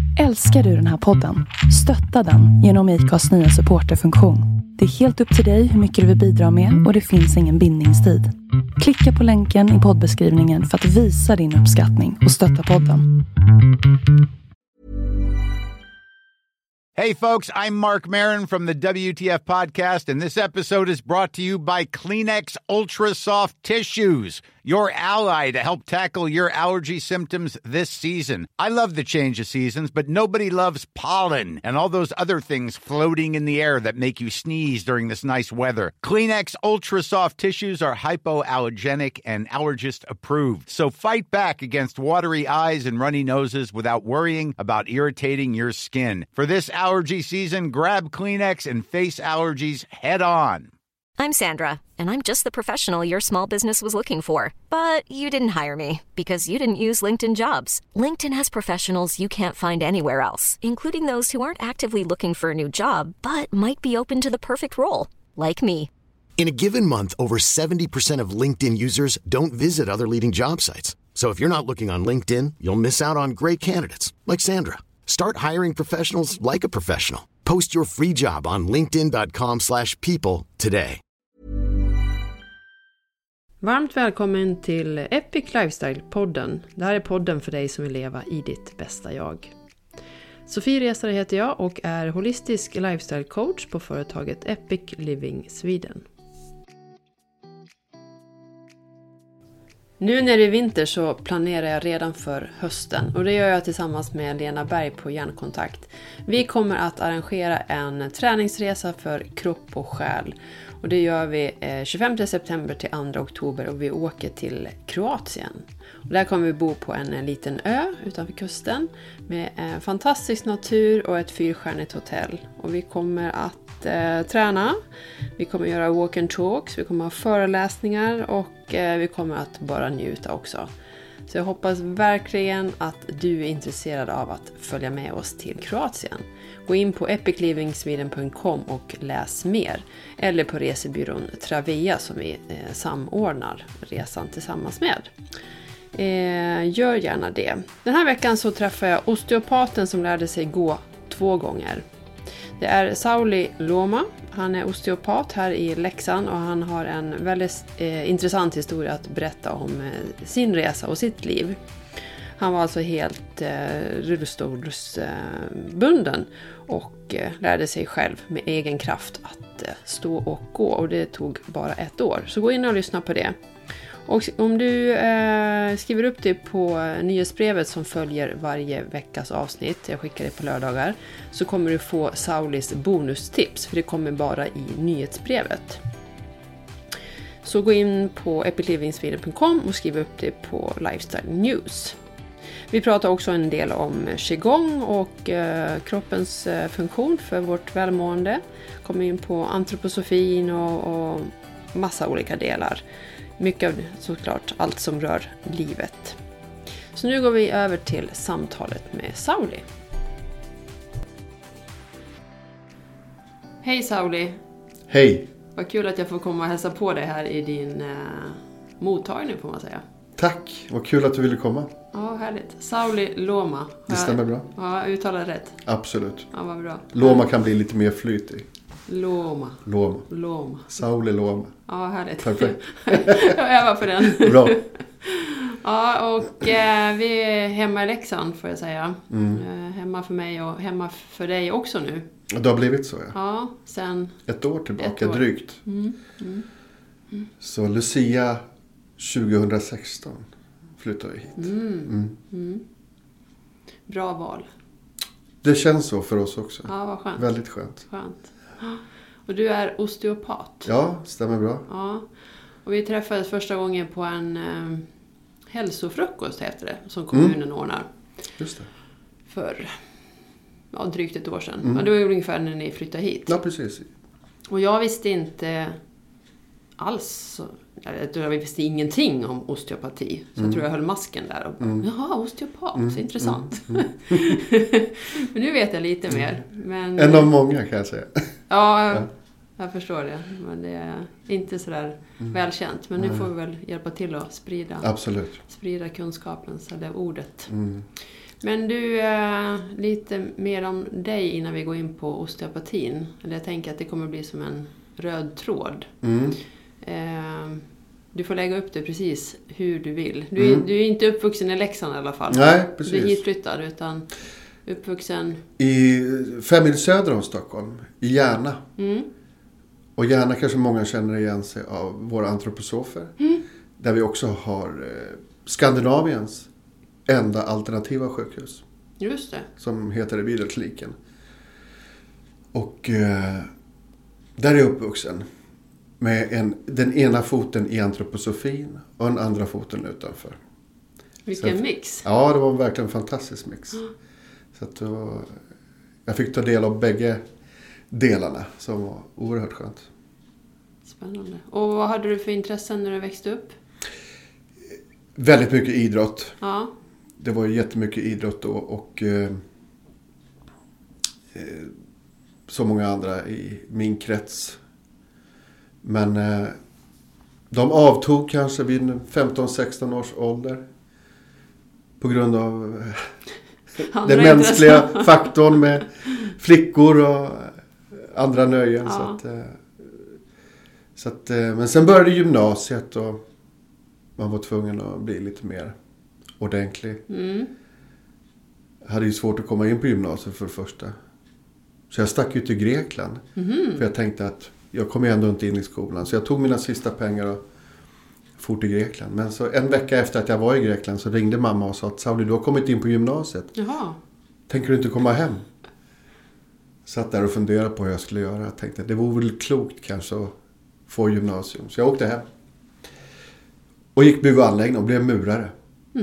Älskar du den här podden? Stötta den genom IKAs nya supporterfunktion. Det är helt upp till dig hur mycket du vill bidra med och det finns ingen bindningstid. Klicka på länken i poddbeskrivningen för att visa din uppskattning och stötta podden. Hey folks, I'm Mark Maron from the WTF podcast, and this episode is brought to you by Kleenex Ultra Soft Tissues, your ally to help tackle your allergy symptoms this season. I love the change of seasons, but nobody loves pollen and all those other things floating in the air that make you sneeze during this nice weather. Kleenex Ultra Soft Tissues are hypoallergenic and allergist approved, so fight back against watery eyes and runny noses without worrying about irritating your skin. For this allergy season, grab Kleenex and face allergies head on. I'm Sandra, and I'm just the professional your small business was looking for. But you didn't hire me because you didn't use LinkedIn Jobs. LinkedIn has professionals you can't find anywhere else, including those who aren't actively looking for a new job, but might be open to the perfect role, like me. In a given month, over 70% of LinkedIn users don't visit other leading job sites. So if you're not looking on LinkedIn, you'll miss out on great candidates like Sandra. Start hiring professionals like a professional. Post your free job on linkedin.com/people today. Varmt välkommen till Epic Lifestyle-podden. Det här är podden för dig som vill leva i ditt bästa jag. Sofie Resare heter jag och är holistisk lifestyle-coach på företaget Epic Living Sweden. Nu när det är vinter så planerar jag redan för hösten och det gör jag tillsammans med Lena Berg på Hjärnkontakt. Vi kommer att arrangera en träningsresa för kropp och själ och det gör vi 25 september till 2 oktober och vi åker till Kroatien. Och där kommer vi bo på en liten ö utanför kusten med fantastisk natur och ett 4-stjärnigt hotell. Och vi kommer att träna, vi kommer göra walk and talks, vi kommer ha föreläsningar och vi kommer att bara njuta också. Så jag hoppas verkligen att du är intresserad av att följa med oss till Kroatien. Gå in på epiclivingsweden.com och läs mer. Eller på resebyrån Travea som vi samordnar resan tillsammans med. Gör gärna det. Den här veckan så träffar jag osteopaten som lärde sig gå 2 gånger. Det är Sauli Luoma. Han är osteopat här i Leksand och han har en väldigt intressant historia att berätta om sin resa och sitt liv. Han var alltså helt rullstolsbunden och lärde sig själv med egen kraft att stå och gå och det tog bara 1 år. Så gå in och lyssna på det. Och om du skriver upp det på nyhetsbrevet som följer varje veckas avsnitt, jag skickar det på lördagar, så kommer du få Saulis bonustips, för det kommer bara i nyhetsbrevet. Så gå in på epiclivingsweden.com och skriv upp det på Lifestyle News. Vi pratar också en del om qigong och kroppens funktion för vårt välmående. Kommer in på antroposofin och massa olika delar. Mycket av såklart allt som rör livet. Så nu går vi över till samtalet med Sauli. Hej Sauli. Hej. Vad kul att jag får komma och hälsa på dig här i din mottagning får man säga. Tack, vad kul att du ville komma. Ja, härligt. Sauli Luoma. Det stämmer bra. Ja, jag uttalar rätt. Absolut. Ja, vad bra. Luoma kan bli lite mer flyt i. Luoma. Sauli Luoma. Ja, härligt. Perfekt. Jag övar på den. Bra. Ja, och vi är hemma i Leksand får jag säga. Hemma för mig och hemma för dig också nu. Det har blivit så, ja. Ja, sen 1 år tillbaka, drygt. Så Lucia 2016 flyttade vi hit. Bra val. Det känns så för oss också. Ja, vad skönt. Väldigt skönt. Och du är osteopat. Ja, stämmer bra. Ja. Och vi träffades första gången på en hälsofrukost heter det, som kommunen ordnar. Just det. För drygt 1 år sedan. Men det var ju ungefär när ni flyttade hit. Ja, precis. Och jag visste inte alls, jag visste ingenting om osteopati. Så jag tror jag höll masken där och jaha, osteopat, så intressant. Men nu vet jag lite mer. Men, en av många kan jag säga. Ja, jag förstår det. Men det är inte sådär välkänt. Men nu får vi väl hjälpa till att sprida kunskapens eller ordet. Men du, lite mer om dig innan vi går in på osteopatin. Eller jag tänker att det kommer bli som en röd tråd. Du får lägga upp det precis hur du vill. Du är inte uppvuxen i Leksand i alla fall. Nej, precis. Du är hitflyttad, utan uppvuxen... I 5 mil söder om Stockholm, i Järna. Och Järna kanske många känner igen sig av våra antroposofer. Där vi också har Skandinaviens enda alternativa sjukhus. Just det. Som heter Vidarkliniken. Och där är jag uppvuxen. Med den ena foten i antroposofin och den andra foten utanför. Vilken mix. Ja, det var verkligen en fantastisk mix. Så att jag fick ta del av bägge delarna som var oerhört skönt. Spännande. Och vad hade du för intressen när du växte upp? Väldigt mycket idrott. Ja. Det var jättemycket idrott då och så många andra i min krets. Men de avtog kanske vid 15-16 års ålder. På grund av den mänskliga faktorn med flickor och andra nöjen. Ja. Men sen började gymnasiet och man var tvungen att bli lite mer ordentlig. Jag hade ju svårt att komma in på gymnasiet för det första. Så jag stack ut till Grekland. För jag tänkte att jag kommer ändå inte in i skolan. Så jag tog mina sista pengar och for till Grekland. Men så en vecka efter att jag var i Grekland så ringde mamma och sa att Sauli, du har kommit in på gymnasiet. Jaha. Tänker du inte komma hem? Satt där och funderade på hur jag skulle göra. Jag tänkte att det vore väl klokt kanske att få gymnasium. Så jag åkte hem. Och gick bygg och anläggning och blev murare.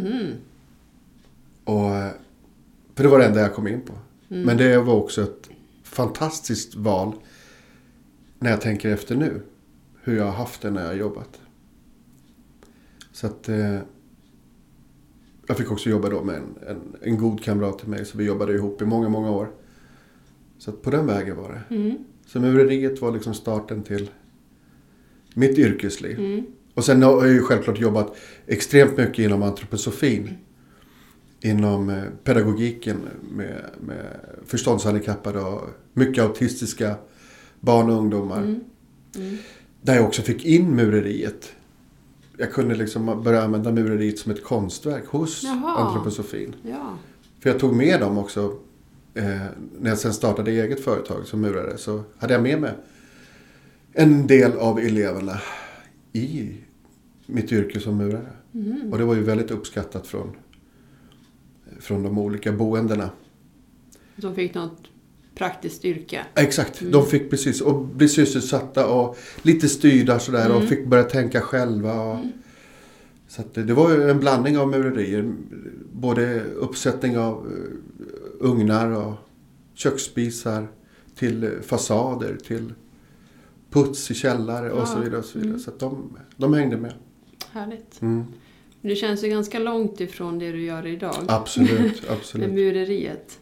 Och, för det var det enda jag kom in på. Men det var också ett fantastiskt val när jag tänker efter nu. Hur jag har haft det när jag har jobbat. Så att jag fick också jobba då med en god kamrat till mig. Så vi jobbade ihop i många, många år. Så att på den vägen var det. Så mureriet var liksom starten till mitt yrkesliv. Och sen har jag ju självklart jobbat extremt mycket inom antroposofin. Inom pedagogiken med förståndshandikappade och mycket autistiska barn och ungdomar. Där jag också fick in mureriet. Jag kunde liksom börja använda mureriet som ett konstverk hos antroposofin. Ja. För jag tog med dem också. När jag sen startade eget företag som murare så hade jag med mig en del av eleverna i mitt yrke som murare. Och det var ju väldigt uppskattat från de olika boendena. De fick något praktiskt yrke. Exakt, de fick precis och bli sysselsatta och lite styrda sådär och fick börja tänka själva. Och, så att det var ju en blandning av murerier. Både uppsättning av ugnar och köksspisar till fasader, till puts i källare och så vidare. Och så vidare. Så att de hängde med. Härligt. Det känns ju ganska långt ifrån det du gör idag. Absolut. Med mureriet.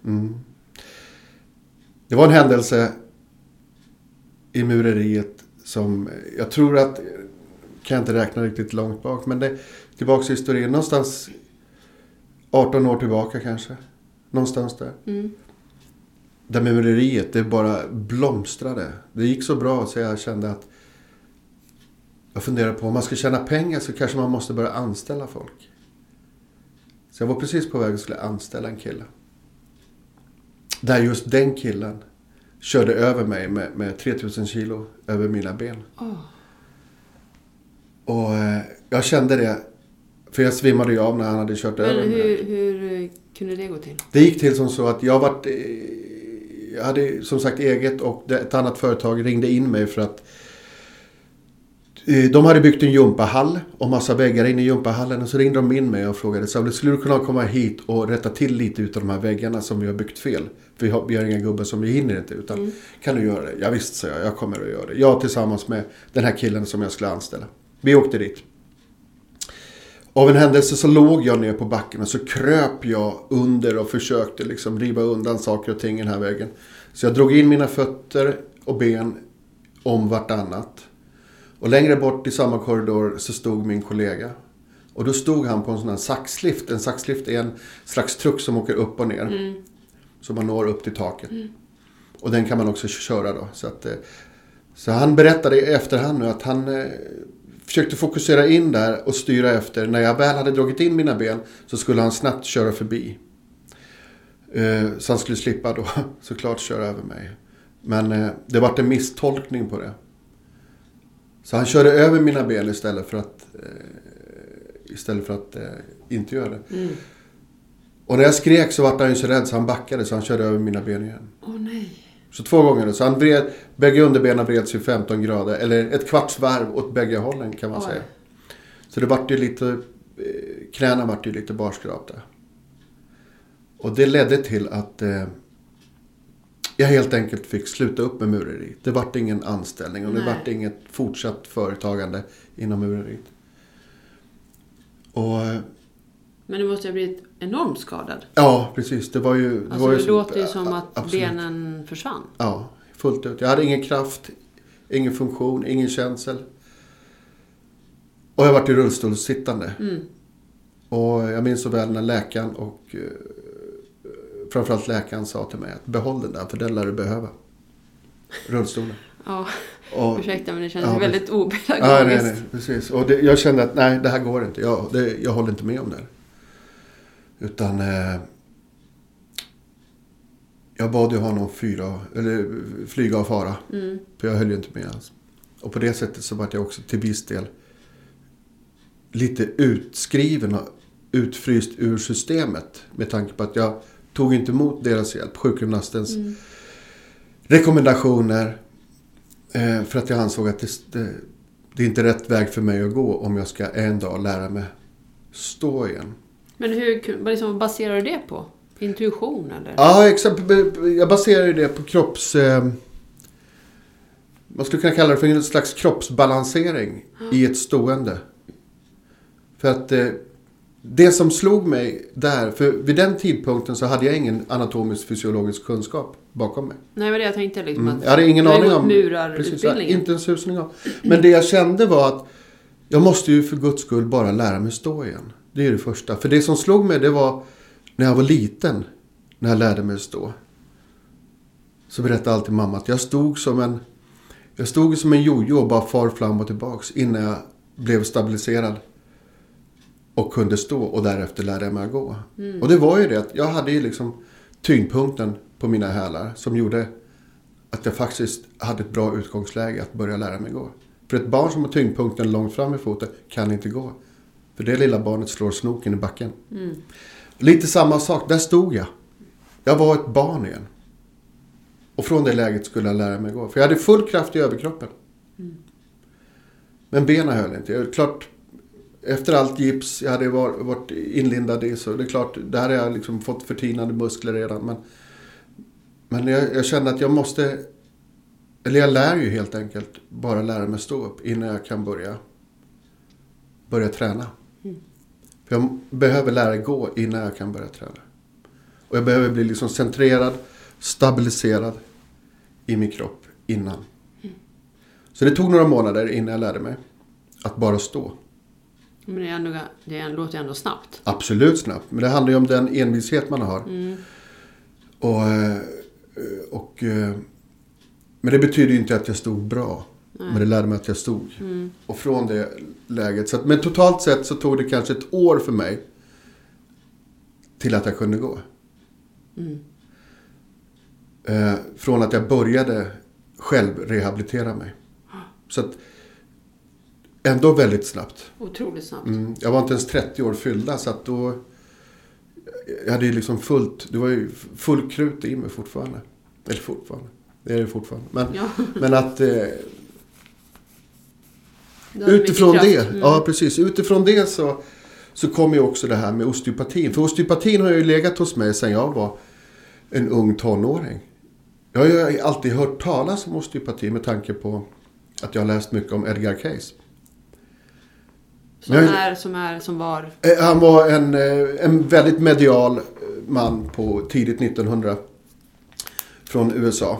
Det var en händelse i mureriet som jag tror att, kan jag inte räkna riktigt långt bak, men det tillbaka i historien någonstans 18 år tillbaka kanske. Någonstans där. Där mureriet, det bara blomstrade. Det gick så bra så jag kände att jag funderade på om man ska tjäna pengar så kanske man måste börja anställa folk. Så jag var precis på väg att skulle anställa en kille. Där just den killen körde över mig med 3000 kilo över mina ben. Och jag kände det, för jag svimmade ju av när han hade kört över mig. Hur kunde det gå till? Det gick till som så att jag hade som sagt eget och ett annat företag ringde in mig för att de hade byggt en gympahall och massa väggar in i gympahallen och så ringde de in mig och frågade så skulle du kunna komma hit och rätta till lite utav de här väggarna som vi har byggt fel. För vi har inga gubbar som vi hinner inte utan kan du göra det? Ja visst, sa jag kommer att göra det. Jag tillsammans med den här killen som jag skulle anställa. Vi åkte dit. Av en händelse så låg jag ner på backen och så kröp jag under och försökte liksom riva undan saker och ting i den här väggen. Så jag drog in mina fötter och ben om vartannat. Och längre bort i samma korridor så stod min kollega. Och då stod han på en sån här saxlift. En saxlift är en slags truck som åker upp och ner. Så man når upp till taket. Och den kan man också köra då. Så han berättade i efterhand nu att han försökte fokusera in där och styra efter. När jag väl hade dragit in mina ben så skulle han snabbt köra förbi. Så han skulle slippa då såklart köra över mig. Men det var en misstolkning på det. Så han körde över mina ben istället för att inte göra det. Och när jag skrek så var han ju så rädd så han backade så han körde över mina ben igen. Nej. Så 2 gånger. Så han bägge underbenen vred sig 15 grader. Eller ett kvarts varv åt bägge hållen kan man säga. Så det vart ju lite... knäna vart ju lite barskrapta. Och det ledde till att jag helt enkelt fick sluta upp med mureri. Det vart ingen anställning och det vart inget fortsatt företagande inom mureriet. Men du måste ha blivit enormt skadad. Ja, precis. Det var ju... Det låter ju som att absolut. Benen försvann. Ja, fullt ut. Jag hade ingen kraft, ingen funktion, ingen känsel. Och jag var i rullstolssittande. Och jag minns så väl när läkaren och framförallt läkaren sa till mig att behåll den där, för den lär du behöva. Rullstolen. Ja, ursäkta men det känns väldigt opedagogiskt. Ja, nej, precis. Och jag kände att nej, det här går inte. Jag håller inte med om det. Utan jag bad ju honom flyga och fara. För jag höll ju inte med alls. Och på det sättet så var jag också till viss del lite utskriven och utfryst ur systemet. Med tanke på att jag tog inte emot deras hjälp. Sjukgymnastens rekommendationer. För att jag ansåg att det är inte rätt väg för mig att gå om jag ska en dag lära mig stå igen. Men vad baserar du det på? Intuition eller? Ja, jag baserar det på man skulle kunna kalla det för en slags kroppsbalansering i ett stående. För att det som slog mig där, för vid den tidpunkten så hade jag ingen anatomisk fysiologisk kunskap bakom mig. Nej, men det jag tänkte liksom att jag hade ingen aning om murarutbildningen. Inte en susning om. Men det jag kände var att jag måste ju för Guds skull bara lära mig stå igen. Det är det första. För det som slog mig, det var när jag var liten, när jag lärde mig stå. Så berättade alltid mamma att jag stod som en jojo och bara far fram och tillbaks innan jag blev stabiliserad och kunde stå, och därefter lärde jag mig att gå. Och det var ju det att jag hade ju liksom tyngdpunkten på mina hälar som gjorde att jag faktiskt hade ett bra utgångsläge att börja lära mig gå. För ett barn som har tyngdpunkten långt fram i foten kan inte gå. För det lilla barnet slår snoken i backen. Lite samma sak, där stod jag. Jag var ett barn igen. Och från det läget skulle jag lära mig gå. För jag hade full kraft i överkroppen. Men benen höll inte. Klart, efter allt gips jag hade varit inlindad i, så det är klart, där har jag liksom fått förtinade muskler redan. Men jag kände att jag måste, eller jag lär ju helt enkelt bara lära mig stå upp innan jag kan börja träna. För jag behöver lära gå innan jag kan börja träna. Och jag behöver bli liksom centrerad, stabiliserad i min kropp innan. Så det tog några månader innan jag lärde mig att bara stå. Men det låter ändå snabbt. Absolut snabbt. Men det handlar ju om den envishet man har. Men det betyder ju inte att jag stod bra. Nej. Men det lärde mig att jag stod. Och från det läget. Men totalt sett så tog det kanske ett år för mig till att jag kunde gå. Från att jag började själv rehabilitera mig. Så att ändå väldigt snabbt. Otroligt snabbt. Jag var inte ens 30 år fyllda, så att då jag hade ju liksom det var ju full krut i mig fortfarande. Eller fortfarande. Det är det fortfarande. Men att utifrån det, ja precis, utifrån det så kom ju också det här med osteopatin. För osteopatin har ju legat hos mig sedan jag var en ung tonåring. Jag har ju alltid hört talas om osteopati med tanke på att jag har läst mycket om Edgar Cayce. Han var en väldigt medial man på tidigt 1900 från USA.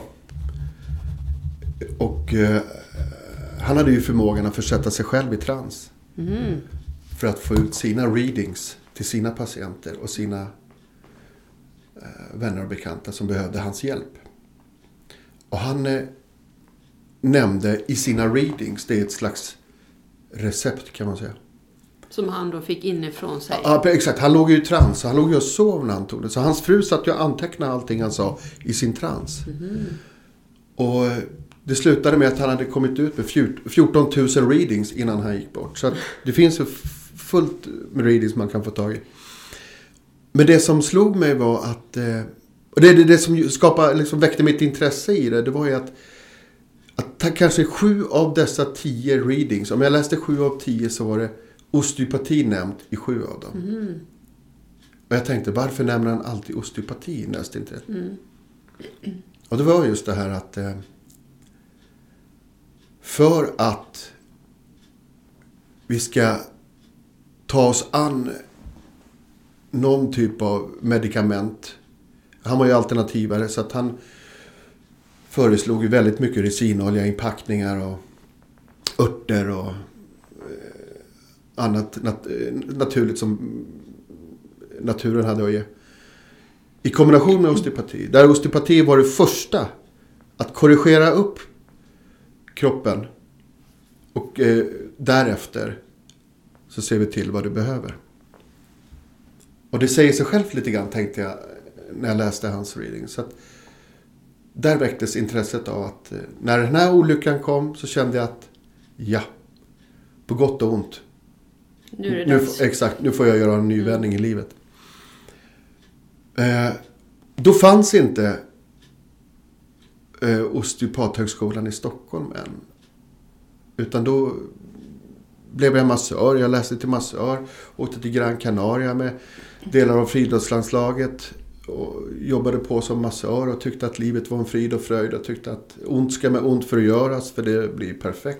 Och han hade ju förmågan att försätta sig själv i trans. för att få ut sina readings till sina patienter och sina vänner och bekanta som behövde hans hjälp. Och han nämnde i sina readings, det är ett slags recept kan man säga. Som han då fick inifrån sig. Ja, exakt. Han låg ju i trans. Han låg ju och sov när han tog det. Så hans fru satt ju och antecknade allting han sa i sin trans. Och det slutade med att han hade kommit ut med 14 000 readings innan han gick bort. Så att det finns fullt med readings man kan få tag i. Men det som slog mig var att... Och det som liksom väckte mitt intresse i det var ju att kanske 7 av dessa 10 readings, om jag läste 7 av 10 så var det osteopati nämnt i 7 av dem. Och jag tänkte, varför nämner han alltid osteopati nästan inte? Och det var just det här att för att vi ska ta oss an någon typ av medicament. Han var ju alternativare så att han föreslog ju väldigt mycket resinolja, inpackningar och örter och annat naturligt som naturen hade att ge. I kombination med osteopati. Där osteopati var det första att korrigera upp kroppen. Och därefter så ser vi till vad du behöver. Och det säger sig själv lite grann tänkte jag när jag läste hans reading. Så att där väcktes intresset av att när den här olyckan kom så kände jag att ja, på gott och ont. Nu är det dags. Exakt, nu får jag göra en ny vändning i livet. Då fanns inte osteopathögskolan i Stockholm än. Utan då blev jag massör. Jag läste till massör. Åkte till Gran Canaria med delar av friidrottslandslaget. Och jobbade på som massör och tyckte att livet var en frid och fröjd. Och tyckte att ont ska med ont förgöras för det blir perfekt.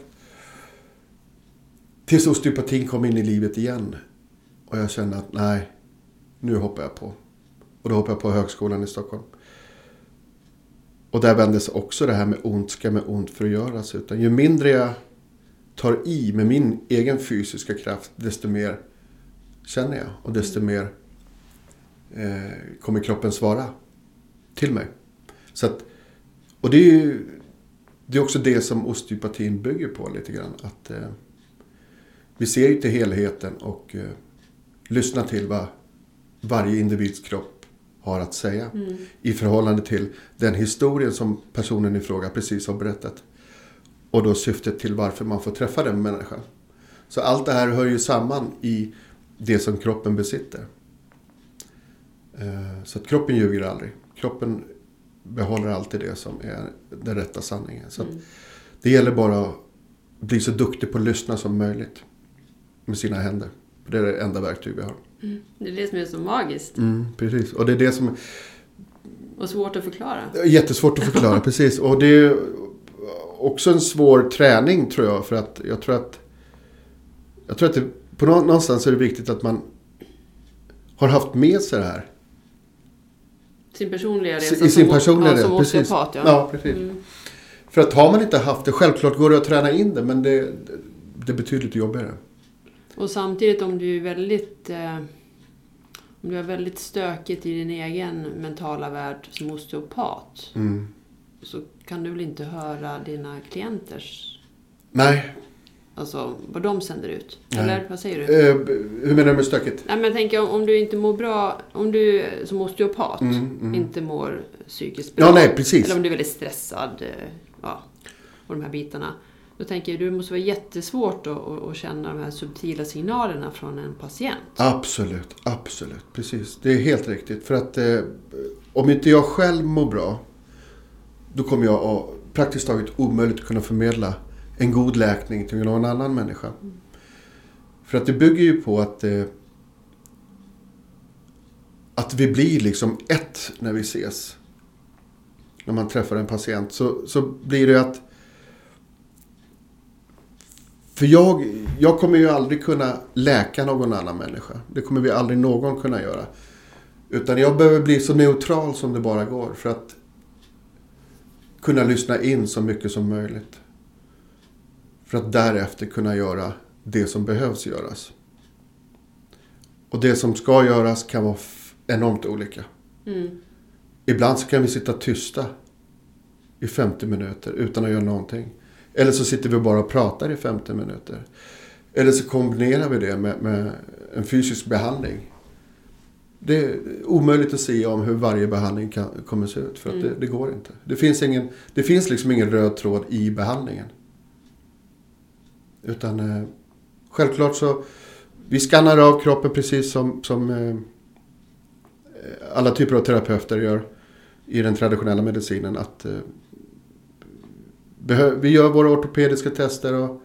Tills osteopatin kom in i livet igen. Och jag kände att nej, nu hoppar jag på. Och då hoppade jag på högskolan i Stockholm. Och där vändes också det här med ont ska med ont förgöras. Utan ju mindre jag tar i med min egen fysiska kraft, desto mer känner jag. Och desto mer kommer kroppen svara till mig. Så att, och det är också det som osteopatin bygger på lite grann. Att vi ser ju till helheten och lyssnar till vad varje individs kropp har att säga. I förhållande till den historien som personen i fråga precis har berättat. Och då syftet till varför man får träffa den människan. Så allt det här hör ju samman i det som kroppen besitter. Så att kroppen ljuger aldrig. Kroppen behåller alltid det som är den rätta sanningen. Så att det gäller bara att bli så duktig på att lyssna som möjligt. Med sina händer. För det är det enda verktyg vi har. Det är det som är så magiskt. Precis. Och det är det som... Och svårt att förklara. Jättesvårt att förklara, precis. Och det är också en svår träning tror jag. För att jag tror att det, på någonstans är det viktigt att man har haft med sig det här. Sin personliga resa. I sin personliga resa, som osteopat, precis. Ja, precis. För att har man inte haft det, självklart går det att träna in det. Men det är betydligt jobbigare. Och samtidigt om du är väldigt stökigt i din egen mentala värld som osteopat. Så kan du väl inte höra dina klienters... Nej. Alltså vad de sänder ut. Nej. Eller vad säger du? Hur menar du med stökigt? Nej, men jag tänker om du inte mår bra, om du som osteopat inte mår psykiskt bra. Ja, nej, precis. Eller om du är väldigt stressad. Och de här bitarna. Då tänker jag, det måste vara jättesvårt att känna de här subtila signalerna från en patient. Absolut. Precis. Det är helt riktigt. För att om inte jag själv mår bra, då kommer jag att praktiskt taget omöjligt kunna förmedla en god läkning till någon annan människa. För att det bygger ju på att vi blir liksom ett när vi ses. När man träffar en patient så blir det att för jag kommer ju aldrig kunna läka någon annan människa. Det kommer vi aldrig någon kunna göra. Utan jag behöver bli så neutral som det bara går. För att kunna lyssna in så mycket som möjligt. För att därefter kunna göra det som behövs göras. Och det som ska göras kan vara enormt olika. Ibland så kan vi sitta tysta i 50 minuter utan att göra någonting. Eller så sitter vi bara och pratar i 50 minuter. Eller så kombinerar vi det med en fysisk behandling. Det är omöjligt att se om hur varje behandling kommer se ut. För att det går inte. Det finns liksom ingen röd tråd i behandlingen. Utan självklart så... Vi skannar av kroppen precis som alla typer av terapeuter gör i den traditionella medicinen. Att vi gör våra ortopediska tester och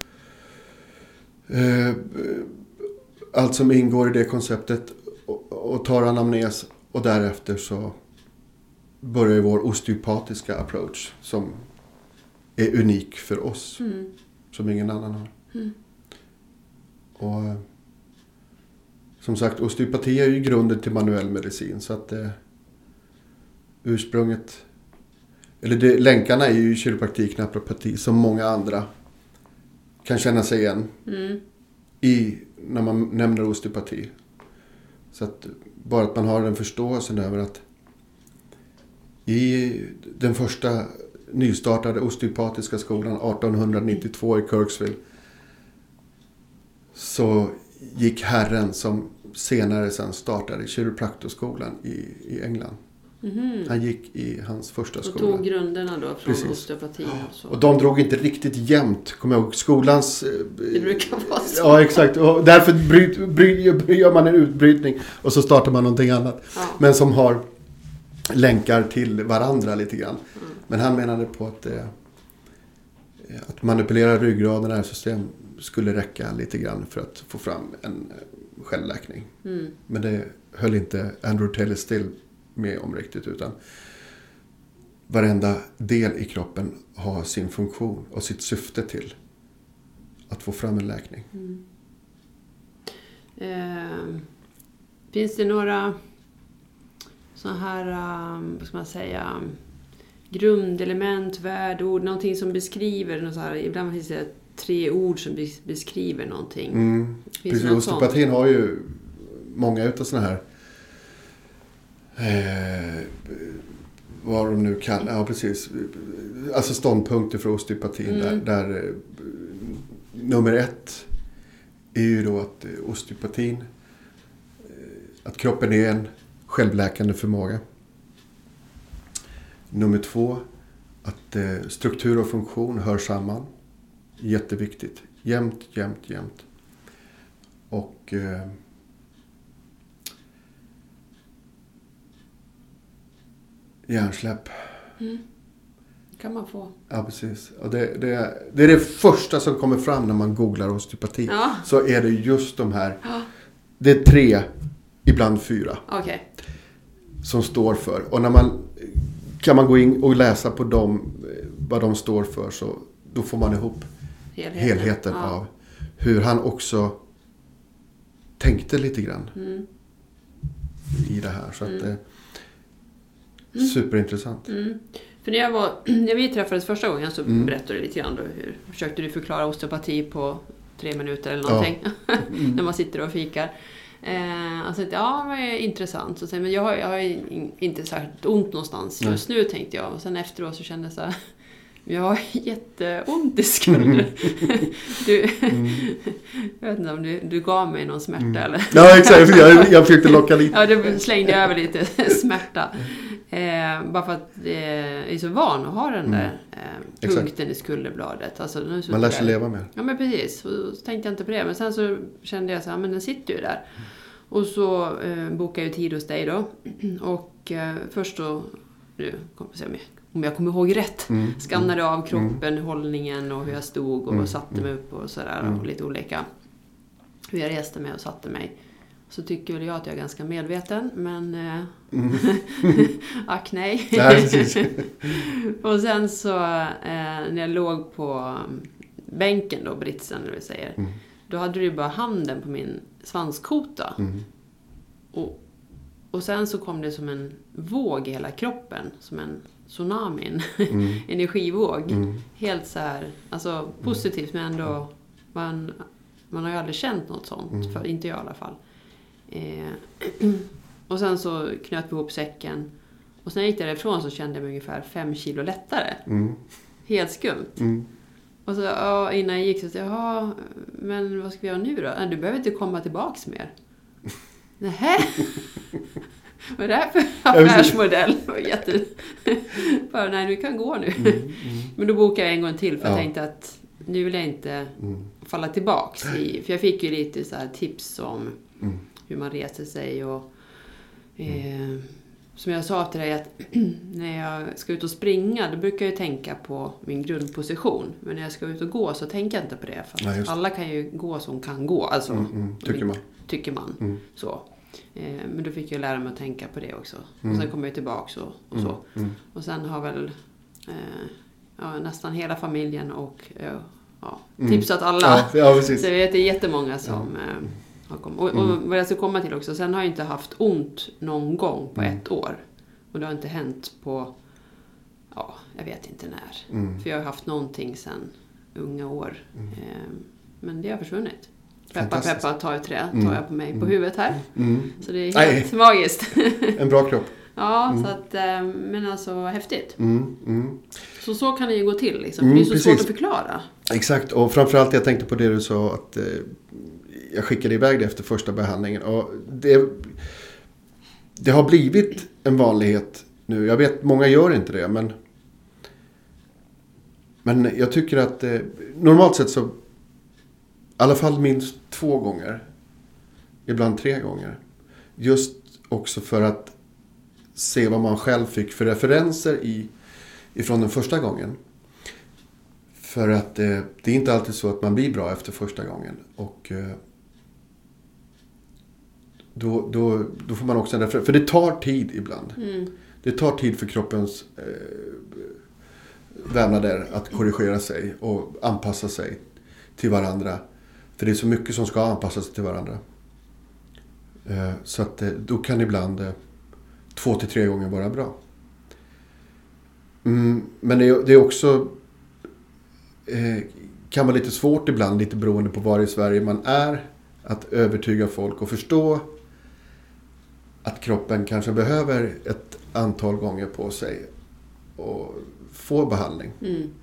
allt som ingår i det konceptet och tar anamnes. Och därefter så börjar vår osteopatiska approach som är unik för oss. Som ingen annan har. Och som sagt, osteopati är ju grunden till manuell medicin. Så att ursprunget... Eller länkarna är ju kiropraktik, naprapati som många andra kan känna sig igen när man nämner osteopati. Så att bara att man har den förståelsen över att i den första nystartade osteopatiska skolan 1892 i Kirksville så gick herren som senare sen startade kiropraktorskolan i England. Han gick i hans första skola. Och tog grunderna då från osteopatin och så. Och de drog inte riktigt jämnt. Kommer jag ihåg, skolans... Det brukar vara så. Ja, exakt. Och därför gör man en utbrytning och så startar man någonting annat. Ja. Men som har länkar till varandra lite grann. Men han menade på att manipulera ryggraden och nervsystem skulle räcka lite grann för att få fram en självläkning. Men det höll inte Andrew Taylor Still med om riktigt, utan varenda del i kroppen har sin funktion och sitt syfte till att få fram en läkning. Finns det några såna här, vad ska man säga, grundelement, värdeord, någonting som beskriver något så här, ibland finns det 3 ord som beskriver någonting. Precis, osteopatin har ju många utav såna här vad de nu kallar, ja precis, alltså ståndpunkter för osteopatin där nummer 1 är ju då att osteopatin, att kroppen är en självläkande förmåga. Nummer 2, att struktur och funktion hör samman. Jätteviktigt. Jämt. Och hjärnsläpp. Kan man få. Ja, precis. Och det är det första som kommer fram när man googlar osteopati. Ja. Så är det just de här. Ja. Det är 3, ibland 4. Okay. Som står för. Och kan man gå in och läsa på dem, vad de står för, så då får man ihop helheten av hur han också tänkte lite grann i det här. Så att superintressant. För när vi träffades första gången så berättade du lite grann då, hur försökte du förklara osteopati på 3 minuter eller någonting. När man sitter och fikar. Alltså, ja, det är intressant. Så, men jag har inte särskilt ont någonstans just nu, tänkte jag. Och sen efteråt så kände jag så här, jag har jätteont i skulder. Jag vet inte om du gav mig någon smärta eller? Ja, exakt. Jag försökte locka lite. Ja, du slängde över lite smärta. Bara för att jag är så van att ha den där punkten i skulderbladet. Alltså, man lär sig leva med. Ja, men precis. Och så tänkte jag inte på det. Men sen så kände jag så här, men den sitter ju där. Och så bokade jag tid hos dig då. Och först då, nu kommer jag se om jag kommer ihåg rätt. Skannade av kroppen, hållningen och hur jag stod och satte mig upp och sådär. Och lite olika. Hur jag reste mig och satte mig. Så tycker väl jag att jag är ganska medveten. Men ack nej. Och sen så när jag låg på bänken då, britsen eller vad säger. Då hade du ju bara handen på min svanskota. Och sen så kom det som en våg i hela kroppen. Som en tsunami, en energivåg. Helt så här, alltså positivt, men ändå man har ju aldrig känt något sånt. För, inte jag i alla fall. Och sen så knöt vi ihop säcken. Och sen gick jag därifrån så kände jag mig ungefär 5 kilo lättare. Helt skumt. Och så innan jag gick så sa men vad ska vi göra nu då? Du behöver inte komma tillbaks mer. Nähä? Vad är det här för affärsmodell? Bara, nej, du kan gå nu. Men då bokade jag en gång till för jag tänkte att nu vill jag inte falla tillbaks. För jag fick ju lite så här tips om hur man reser sig. Och som jag sa till dig att när jag ska ut och springa då brukar jag tänka på min grundposition. Men när jag ska ut och gå så tänker jag inte på det. För alla kan ju gå som kan gå. Alltså, tycker man. Så. Men då fick jag lära mig att tänka på det också. Och sen kom jag tillbaka och så. Och sen har väl nästan hela familjen och tipsat alla. Ja, så jag vet det är jättemånga som har kommit. Och vad jag ska komma till också. Sen har jag inte haft ont någon gång på 1 år. Och det har inte hänt på jag vet inte när. För jag har haft någonting sen unga år. Men det har försvunnit. Peppa, tar jag tar jag på mig på huvudet här. Så det är helt magiskt. En bra kropp. Ja, så att, men alltså häftigt. Så kan det ju gå till liksom. För det är så svårt att förklara. Exakt, och framförallt jag tänkte på det du sa att jag skickade iväg det efter första behandlingen. Och det har blivit en vanlighet nu. Jag vet, många gör inte det, men jag tycker att normalt sett så i alla fall minst 2 gånger. Ibland 3 gånger. Just också för att se vad man själv fick för referenser ifrån den första gången. För att det är inte alltid så att man blir bra efter första gången. Och då får man också en referens. För det tar tid ibland. Det tar tid för kroppens vävnader att korrigera sig och anpassa sig till varandra. För det är så mycket som ska anpassa sig till varandra. Så att då kan ibland 2 till 3 gånger vara bra. Men det är också kan vara lite svårt ibland, lite beroende på var i Sverige man är, att övertyga folk och förstå att kroppen kanske behöver ett antal gånger på sig och få behandling.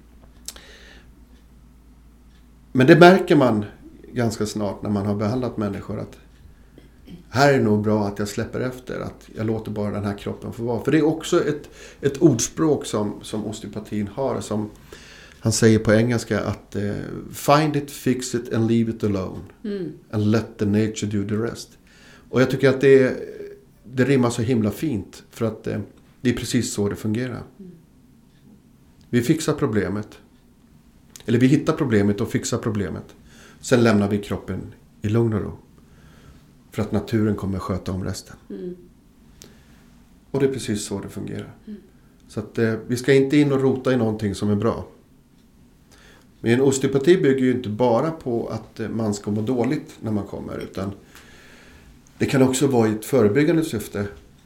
Men det märker man ganska snart när man har behandlat människor att här är det nog bra att jag släpper efter, att jag låter bara den här kroppen få vara. För det är också ett ordspråk som osteopatin har, som han säger på engelska att find it, fix it and leave it alone. And let the nature do the rest. Och jag tycker att det rimmar så himla fint, för att det är precis så det fungerar. Vi fixar problemet. Eller vi hittar problemet och fixar problemet. Sen lämnar vi kroppen i lugn och ro. För att naturen kommer sköta om resten. Och det är precis så det fungerar. Så att vi ska inte in och rota i någonting som är bra. Men en osteopati bygger ju inte bara på att man ska må dåligt när man kommer. Utan det kan också vara i ett förebyggande syfte.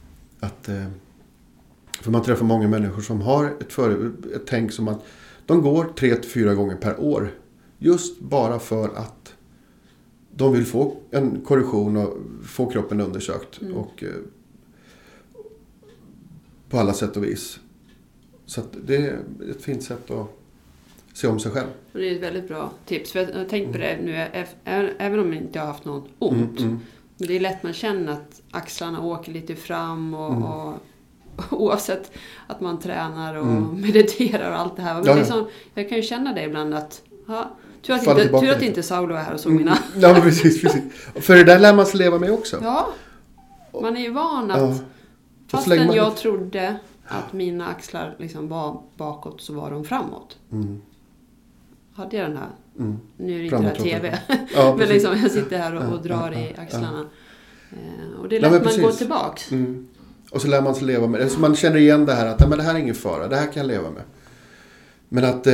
För man träffar många människor som har ett tänk som att de går 3-4 gånger per år. Just bara för att de vill få en korrektion och få kroppen undersökt. Och på alla sätt och vis. Så att det är ett fint sätt att se om sig själv. Och det är ett väldigt bra tips. För jag har tänkt på det nu, även om jag inte har haft något ont. Men det är lätt man känner att axlarna åker lite fram och oavsett att man tränar och mediterar och allt det här. Men liksom, jag kan ju känna det ibland att tur att inte Saulo är här och såg mina... Ja, precis. För det där lär man sig leva med också. Ja, man är ju van att... Fastän jag trodde att mina axlar liksom var bakåt så var de framåt. Hade jag den här... Nu är det inte det här tv. Ja, men liksom, jag sitter här och drar i axlarna. Och det är lätt man går tillbaks. Och så lär man sig leva med det. Så man känner igen det här att men det här är ingen fara. Det här kan jag leva med. Men att...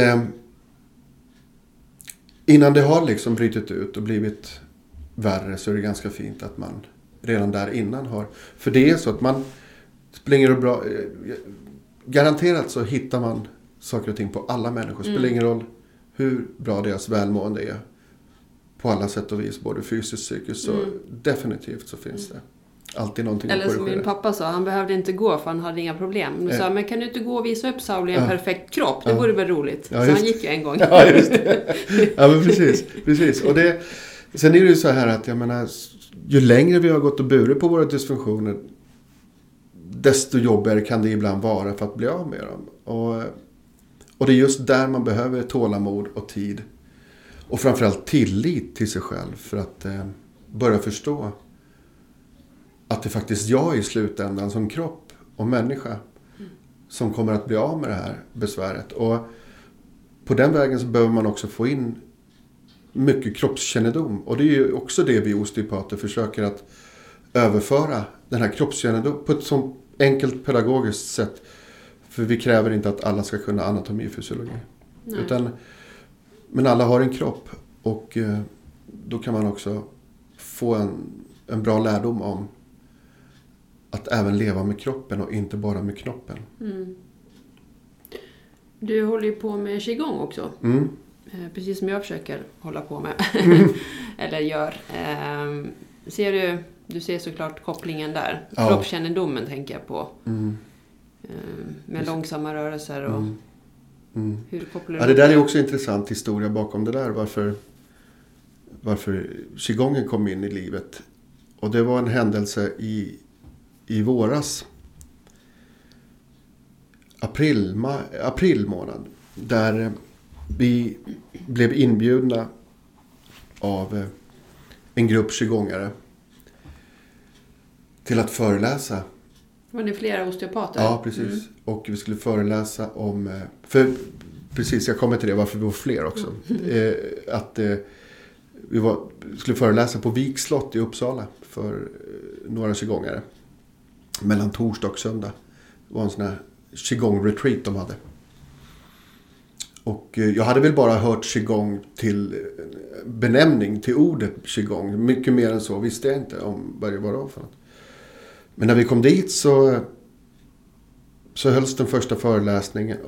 innan det har liksom brytit ut och blivit värre så är det ganska fint att man redan där innan har... För det är så att man spelar bra... Garanterat så hittar man saker och ting på alla människor. Spelar ingen roll hur bra deras välmående är. på alla sätt och vis, både fysiskt och psykiskt, så definitivt så finns det alltid någonting Eller att som korrigera. min pappa sa, han behövde inte gå för han hade inga problem. Men sa, men kan du inte gå och visa upp Sauli en perfekt kropp? Det vore väl roligt. Ja, så han gick ju en gång. Ja, just det. Ja, men precis. Och sen är det ju så här att, jag menar, ju längre vi har gått och burit på våra dysfunktioner, desto jobbigare kan det ibland vara för att bli av med dem. Och det är just där man behöver tålamod och tid. Och framförallt tillit till sig själv för att börja förstå att det faktiskt jag i slutändan som kropp och människa som kommer att bli av med det här besväret. Och på den vägen så behöver man också få in mycket kroppskännedom. Och det är ju också det vi osteopater försöker att överföra, den här kroppskännedom på ett så enkelt pedagogiskt sätt. För vi kräver inte att alla ska kunna anatomi och fysiologi. Men alla har en kropp och då kan man också få en bra lärdom om att även leva med kroppen och inte bara med knoppen. Mm. Du håller ju på med qigong också. Precis som jag försöker hålla på med. Eller gör. Du ser såklart kopplingen där. Ja. Kroppskännedomen tänker jag på. Med långsamma rörelser och hur kopplar du det där är också en intressant historia bakom det där. Varför qigongen kom in i livet. Och det var en händelse i våras. April månad. Där vi blev inbjudna av en grupp qigongare till att föreläsa. Var ni flera osteopater? Ja, precis. Och vi skulle föreläsa om... Precis, jag kommer till det varför vi var fler också. Vi skulle föreläsa på Vik slott i Uppsala för några qigongare. Mellan torsdag och söndag. Det var en sån här qigong-retreat de hade. Och jag hade väl bara hört qigong till benämning, till ordet qigong. Mycket mer än så visste jag inte om vad det var för något. Men när vi kom dit så hölls den första föreläsningen.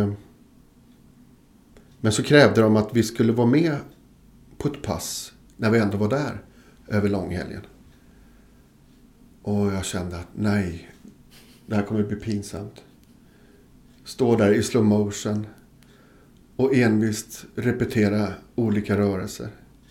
Men så krävde de att vi skulle vara med på ett pass när vi ändå var där över långhelgen. Och jag kände att nej, det här kommer bli pinsamt. Stå där i slow motion och envist repetera olika rörelser.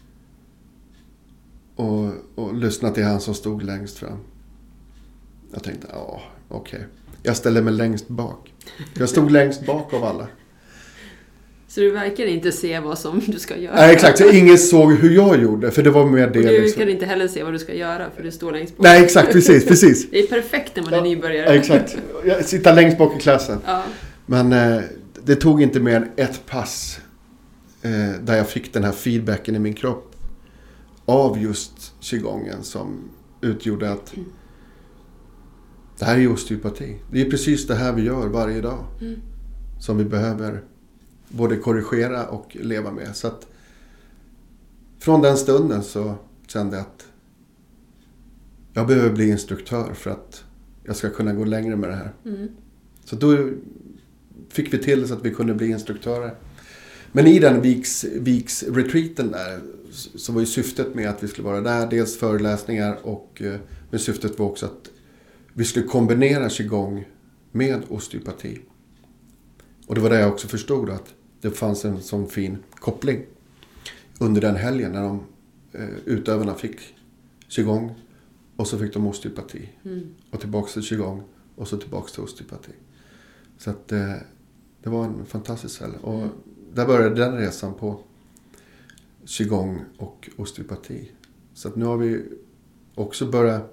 Och lyssna till han som stod längst fram. Jag tänkte, okej. Jag ställer mig längst bak. Jag stod längst bak av alla. Så du verkar inte se vad som du ska göra? Nej, exakt. Så ingen såg hur jag gjorde. För det var mer det. Och du liksom. kan inte heller se vad du ska göra för du står längst bak. Nej, exakt. Precis. Det är perfekt när man är nybörjare. Ja, exakt. Jag sitter längst bak i klassen. Ja. Men det tog inte mer än ett pass där jag fick den här feedbacken i min kropp av just qigongen som utgjorde att det här är osteopati. Det är precis det här vi gör varje dag som vi behöver både korrigera och leva med. Så att från den stunden så kände jag att jag behöver bli instruktör för att jag ska kunna gå längre med det här. Så då fick vi till så att vi kunde bli instruktörer. Men i den Viks retreaten där så var ju syftet med att vi skulle vara där. Dels föreläsningar men syftet var också att vi skulle kombinera qigong med osteopati. Och det var där jag också förstod att det fanns en sån fin koppling under den helgen när utövarna fick qigong och så fick de osteopati. Och tillbaka till qigong och så tillbaka till osteopati. Så att det var en fantastisk helg. Och där började den resan på qigong och osteopati. Så att nu har vi också börjat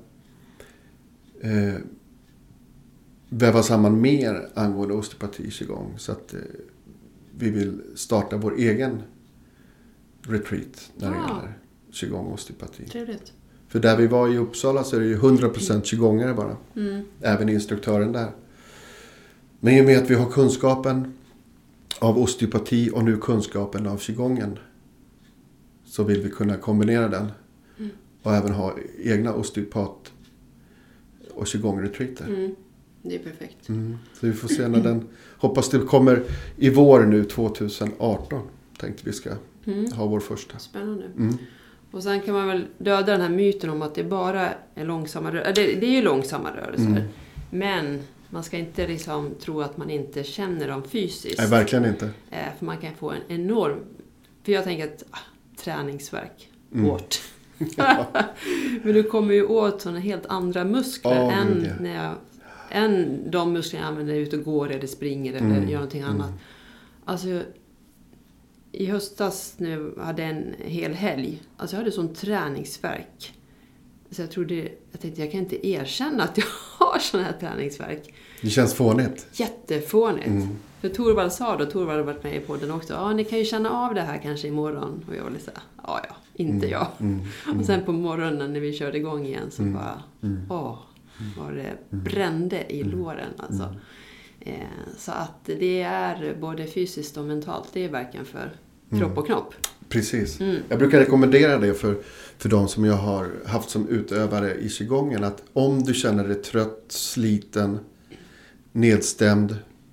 väva samman mer angående osteopati qigong. Så att vi vill starta vår egen retreat när det gäller qigong och osteopati. Trevligt. För där vi var i Uppsala så är det ju 100% qigongare bara. Även instruktören där. Men i och med att vi har kunskapen av osteopati och nu kunskapen av qigongen så vill vi kunna kombinera den. Och även ha egna osteopat och qigong-retreater. Det är perfekt. Så vi får se när den... Hoppas det kommer i vår nu 2018. tänkte vi ska ha vår första. Spännande. Och sen kan man väl döda den här myten om att det bara är långsamma rörelser. Det är ju långsamma rörelser. Men man ska inte liksom tro att man inte känner dem fysiskt. Nej, verkligen inte. För man kan få en enorm... För jag tänker att träningsvärk, hårt. Men du kommer ju åt sådana helt andra muskler än de muskler jag använder ut och går eller springer eller gör någonting annat. Alltså, i höstas nu hade jag en hel helg. Alltså jag hade sån träningsvärk. Så jag tänkte jag kan inte erkänna att jag har sån här träningsvärk. Det känns fånigt. Jättefånigt. För Torvald har varit med i podden också. Ja, ni kan ju känna av det här kanske imorgon. Och jag var lite så här, ja, inte jag. Och sen på morgonen när vi körde igång igen så bara, var det brände i låren alltså. Så att det är både fysiskt och mentalt. Det är verkligen för kropp och knopp. Precis. Jag brukar rekommendera det för de som jag har haft som utövare i qigongen. Att om du känner dig trött, sliten, nedstämd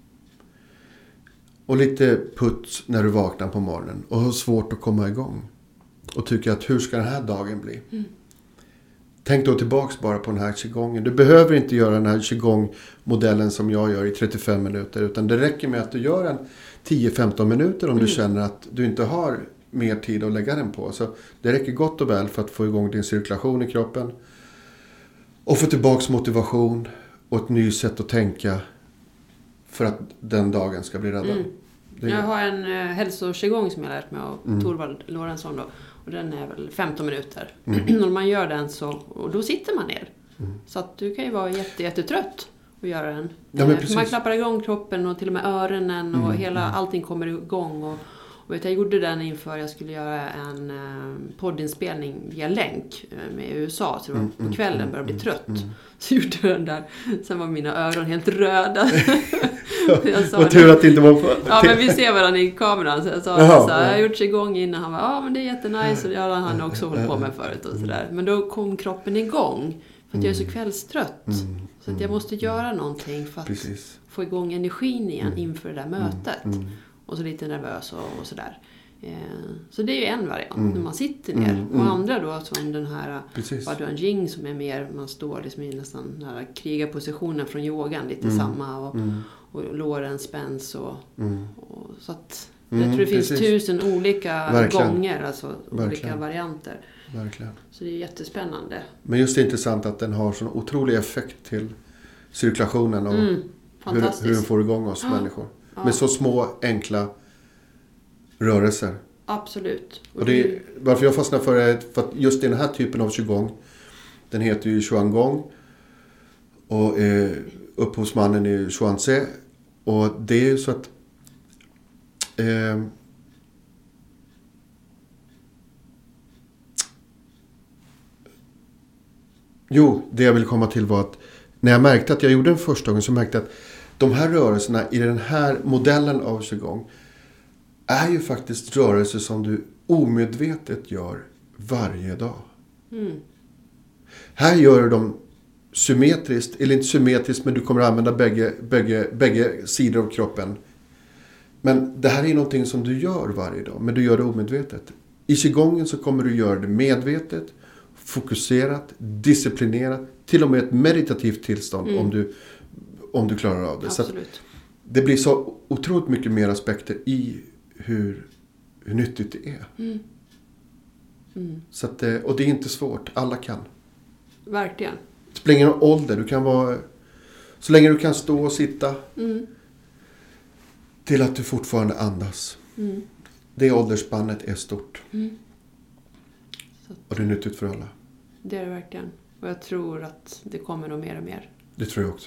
och lite putt när du vaknar på morgonen och har svårt att komma igång och tycker att hur ska den här dagen bli? Tänk då tillbaks bara på den här qigongen. Du behöver inte göra den här qigong-modellen som jag gör i 35 minuter. Utan det räcker med att du gör en 10-15 minuter om du känner att du inte har mer tid att lägga den på. Så det räcker gott och väl för att få igång din cirkulation i kroppen. Och få tillbaks motivation och ett nytt sätt att tänka för att den dagen ska bli räddad. Jag har en hälsoqigong som jag lärt mig av Torvald Lorentzon då. Och den är väl 15 minuter. När man gör den så, och då sitter man ner. Så att du kan ju vara jättetrött och göra den. Man klappar igång kroppen och till och med öronen och allting kommer igång. Och jag gjorde den inför jag skulle göra en poddinspelning via länk med USA. Så det var på kvällen började bli trött. Så gjorde jag den där. Sen var mina öron helt röda. Vad tur att det inte var på... Ja, men vi ser varandra i kameran. Så jag sa jag har gjort sig igång innan. Han var, men det är jättenice. Och det har han också hållit på med förut och sådär. Men då kom kroppen igång. För att jag är så kvällstrött. Så att jag måste göra någonting för att få igång energin igen inför det där mötet. Och så lite nervös och sådär. Så det är ju en variant när man sitter ner. Och andra då som den här Baduan Jing som är mer, man står liksom i nästan den här krigarpositionen från yogan. Lite samma och låren spänns och så att jag tror det finns 1000 olika gånger, alltså olika varianter. Verkligen. Så det är jättespännande. Men just det är intressant att den har sån otrolig effekt till cirkulationen och hur den får igång oss människor. Med så små, enkla rörelser. Absolut. Och det, varför jag fastnar för det, för att just den här typen av qigong, den heter ju Xuangong. Och upphovsmannen är Xuanze. Och det är ju så att det jag ville komma till var att när jag märkte att jag gjorde den första gången så märkte jag att de här rörelserna i den här modellen av qigong är ju faktiskt rörelser som du omedvetet gör varje dag. Här gör du dem symmetriskt, eller inte symmetriskt, men du kommer att använda bägge sidor av kroppen. Men det här är någonting som du gör varje dag, men du gör det omedvetet. I qigongen så kommer du göra det medvetet, fokuserat, disciplinerat, till och med ett meditativt tillstånd om du klarar av det. Så det blir så otroligt mycket mer aspekter i hur nyttigt det är. Så att, och det är inte svårt, alla kan. Verkligen. Det spelar ingen ålder, du kan vara så länge du kan stå och sitta till att du fortfarande andas. Det åldersspannet är stort. Och det är nyttigt för alla. Det är det verkligen. Och jag tror att det kommer nog mer och mer. Det tror jag också.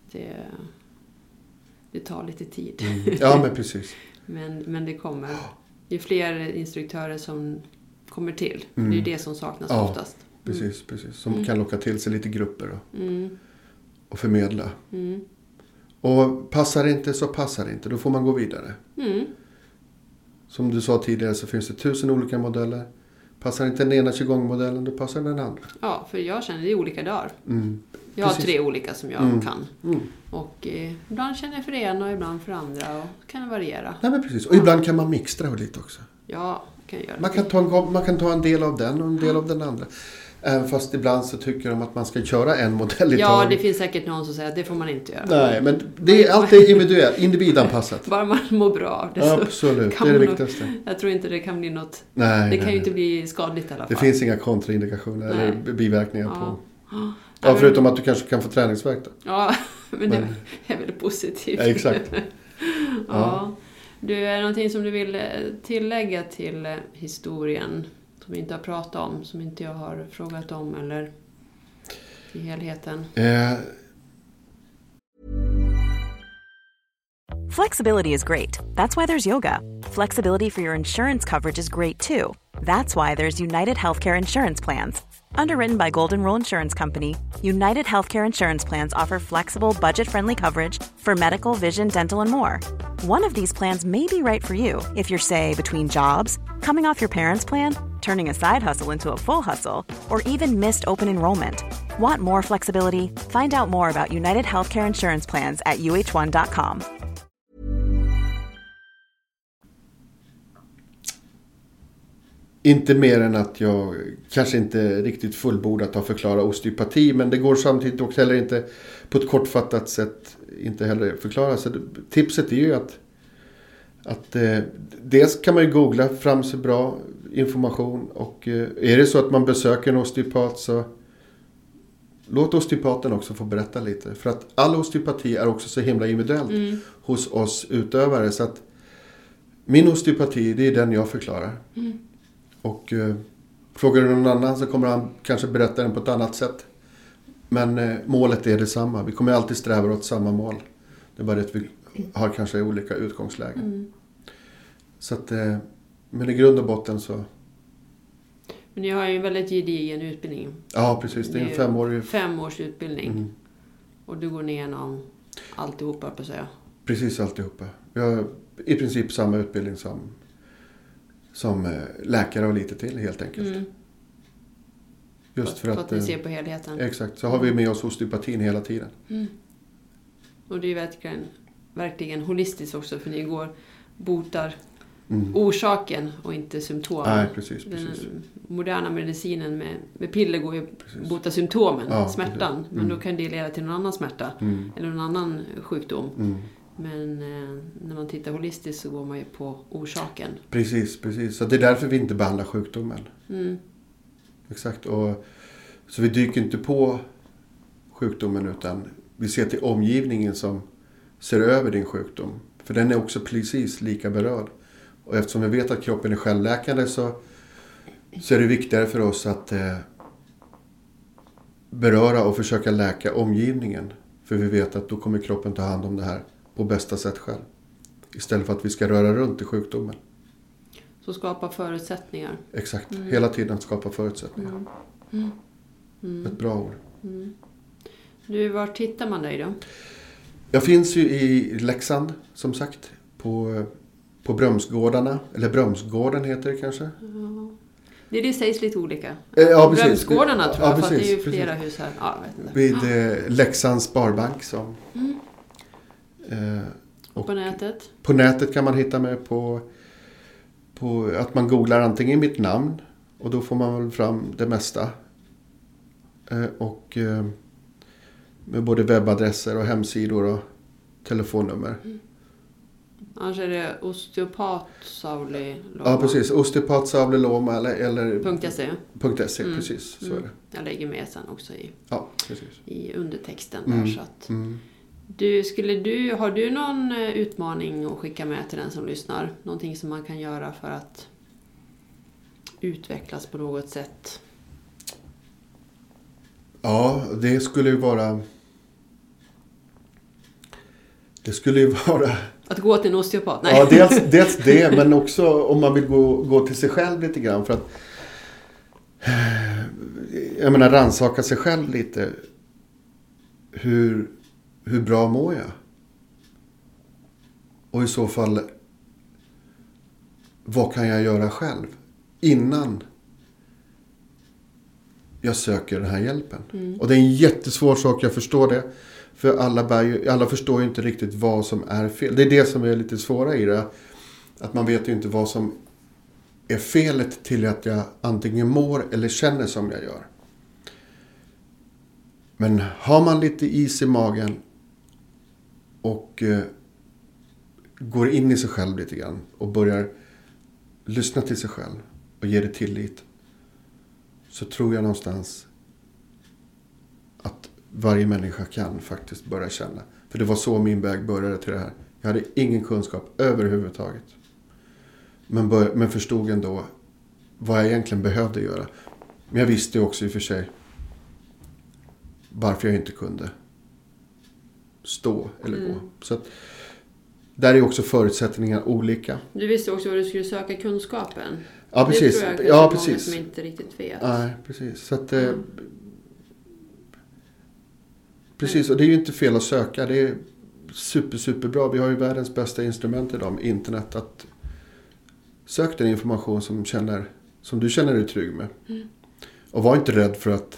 Det tar lite tid. Ja, men precis. men det kommer. Det är fler instruktörer som kommer till. Det är det som saknas oftast. Precis. Som kan locka till sig lite grupper och förmedla. Och passar det inte så passar det inte. Då får man gå vidare. Som du sa tidigare så finns det 1000 olika modeller. Passar inte den ena qigong-modellen, då passar den andra. Ja, för jag känner det är olika dagar. Jag Precis. har 3 olika som jag kan. Och ibland känner jag för det ena och ibland för andra. Och kan det variera. Nej, men precis. Och ibland kan man mixtra lite också. Ja, kan jag göra. Man kan ta en del av den och en del av den andra. Även fast ibland så tycker de att man ska köra en modell i Ja, taget. det finns säkert någon som säger att det får man inte göra. Nej, men det är alltid individanpassat. Bara man mår bra av det. Absolut, det är det viktigaste. Jag tror inte det kan bli något. Nej, det kan ju inte bli skadligt i alla fall. Det finns inga kontraindikationer eller biverkningar på. Ja, förutom att du kanske kan få träningsvärk då. Ja, men det är väl positivt. Ja, exakt. Ja. Du, är det någonting som du vill tillägga till historien som vi inte har pratat om, som inte jag har frågat om eller i helheten? Flexibility is great. That's why there's yoga. Flexibility for your insurance coverage is great too. That's why there's United Healthcare Insurance Plans. Underwritten by Golden Rule Insurance Company, United Healthcare Insurance Plans offer flexible, budget-friendly coverage for medical, vision, dental, and more. One of these plans may be right for you if you're, say, between jobs, coming off your parents' plan, turning a side hustle into a full hustle, or even missed open enrollment. Want more flexibility? Find out more about United Healthcare Insurance Plans at uh1.com. Inte mer än att jag kanske inte riktigt fullbordat har förklarat osteopati. Men det går samtidigt också heller inte på ett kortfattat sätt inte heller förklara. Så tipset är ju att dels kan man ju googla fram sig bra information. Och är det så att man besöker en osteopat så låt osteopaten också få berätta lite. För att all osteopati är också så himla individuellt hos oss utövare. Så att min osteopati, det är den jag förklarar. Och frågar du någon annan så kommer han kanske berätta den på ett annat sätt. Men målet är detsamma. Vi kommer alltid sträva åt samma mål. Det är bara att vi har kanske olika utgångslägen. Så att, men i grund och botten så... Men ni har ju en väldigt gedigen utbildning. Ja, precis. Det är en 5-årig... 5 års utbildning. Och du går igenom alltihopa, på att säga. Precis alltihopa. Vi har i princip samma utbildning som läkare och lite till helt enkelt. Just för att ni ser på helheten. Exakt, så har vi med oss osteopatin hela tiden. Och det är verkligen holistiskt också, för ni botar orsaken och inte symptomen. Nej, precis. Den moderna medicinen med piller går ju att bota symptomen, smärtan. Men då kan det leda till någon annan smärta eller någon annan sjukdom. Men när man tittar holistiskt så går man ju på orsaken. Precis. Så det är därför vi inte behandlar sjukdomen. Exakt. Och, så vi dyker inte på sjukdomen utan vi ser till omgivningen som ser över din sjukdom. För den är också precis lika berörd. Och eftersom vi vet att kroppen är självläkande så är det viktigare för oss att beröra och försöka läka omgivningen. För vi vet att då kommer kroppen ta hand om det här på bästa sätt själv. Istället för att vi ska röra runt i sjukdomen. Så skapa förutsättningar. Exakt. Hela tiden skapa förutsättningar. Ett bra ord. Du, var tittar man dig då? Jag finns ju i Leksand, som sagt. På Brömsgårdarna. Eller Brömsgården heter det kanske. Det sägs lite olika. Ja, precis. Brömsgårdarna tror jag. Ja, för att det är ju flera hus här. Ja, jag vet inte. Vid Leksands Sparbank. Som, och på nätet? På nätet kan man hitta mig på att man googlar antingen mitt namn. Och då får man väl fram det mesta. Och med både webbadresser och hemsidor och telefonnummer. Annars är det osteopat Sauli Loma. Ja, precis. Osteopat Sauli Loma eller .se. .se, precis. Så är det. Jag lägger med sen också i undertexten. Där, så att har du någon utmaning att skicka med till den som lyssnar? Någonting som man kan göra för att utvecklas på något sätt? Ja, det skulle ju vara... Att gå till en osteopat? Nej. Ja, dels det, men också om man vill gå till sig själv lite grann. För att, jag menar, rannsaka sig själv lite. Hur bra mår jag? Och i så fall, vad kan jag göra själv? Innan jag söker den här hjälpen. Och det är en jättesvår sak, jag förstår det. För alla förstår ju inte riktigt vad som är fel. Det är det som är lite svåra i det. Att man vet ju inte vad som är felet till att jag antingen mår eller känner som jag gör. Men har man lite is i magen och går in i sig själv lite grann och börjar lyssna till sig själv och ge det tillit, så tror jag någonstans att varje människa kan faktiskt börja känna. För det var så min väg började till det här. Jag hade ingen kunskap överhuvudtaget. Men förstod ändå vad jag egentligen behövde göra. Men jag visste också i och för sig varför jag inte kunde stå eller gå. Så att där är också förutsättningarna olika. Du visste också vad du skulle söka kunskapen. Ja, precis. Det tror jag många som inte riktigt vet. Nej, precis. Så att, precis, och det är ju inte fel att söka. Det är superbra. Vi har ju världens bästa instrument idag med internet. Att sök den information som du känner dig trygg med. Och var inte rädd för att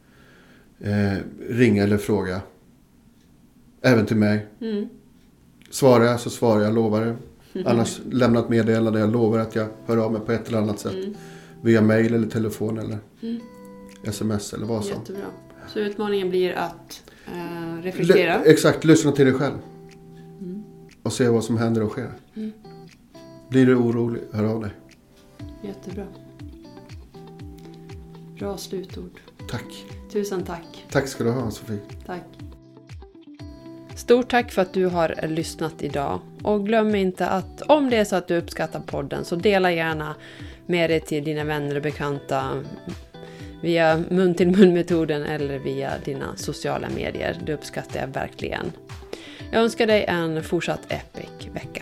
ringa eller fråga. Även till mig. Svarar jag så svarar jag, lovar det. Annars lämna ett meddelande, jag lovar att jag hör av mig på ett eller annat sätt. Via mail eller telefon eller sms eller vad som. Jättebra. Så utmaningen blir att reflektera. Exakt, lyssna till dig själv. Och se vad som händer och sker. Blir du orolig, hör av dig. Jättebra. Bra slutord. Tack. Tusen tack. Tack ska du ha, Sofie. Tack. Stort tack för att du har lyssnat idag. Och glöm inte att om det är så att du uppskattar podden, så dela gärna med dig till dina vänner och bekanta via mun-till-mun-metoden eller via dina sociala medier. Det uppskattar jag verkligen. Jag önskar dig en fortsatt epic vecka.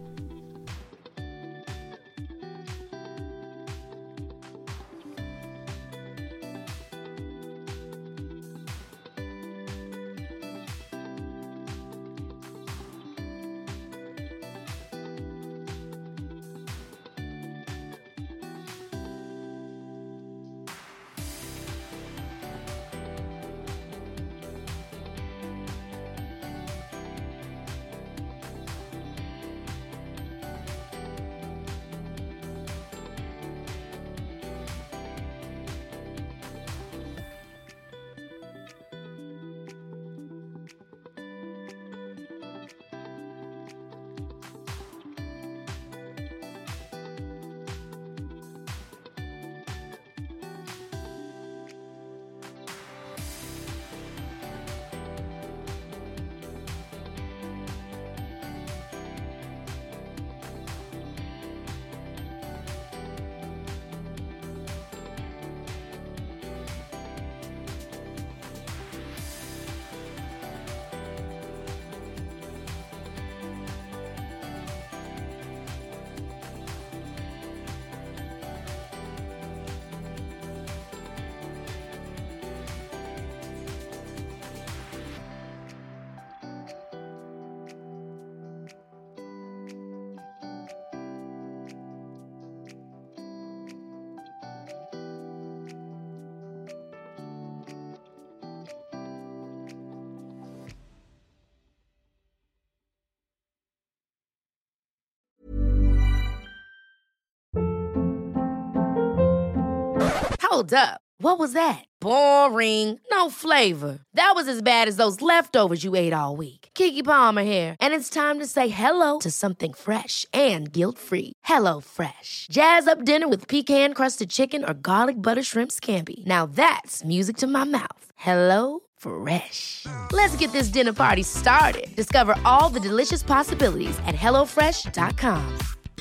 Hold up. What was that? Boring. No flavor. That was as bad as those leftovers you ate all week. Keke Palmer here. And it's time to say hello to something fresh and guilt-free. Hello Fresh. Jazz up dinner with pecan-crusted chicken or garlic butter shrimp scampi. Now that's music to my mouth. Hello Fresh. Let's get this dinner party started. Discover all the delicious possibilities at hellofresh.com.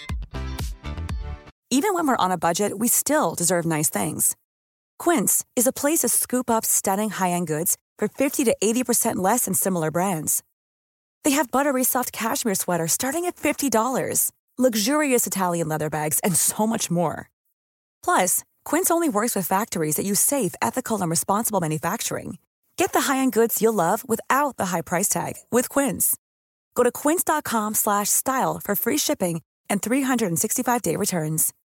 Even when we're on a budget, we still deserve nice things. Quince is a place to scoop up stunning high-end goods for 50 to 80% less than similar brands. They have buttery soft cashmere sweaters starting at $50, luxurious Italian leather bags, and so much more. Plus, Quince only works with factories that use safe, ethical, and responsible manufacturing. Get the high-end goods you'll love without the high price tag with Quince. Go to quince.com/style for free shipping and 365-day returns.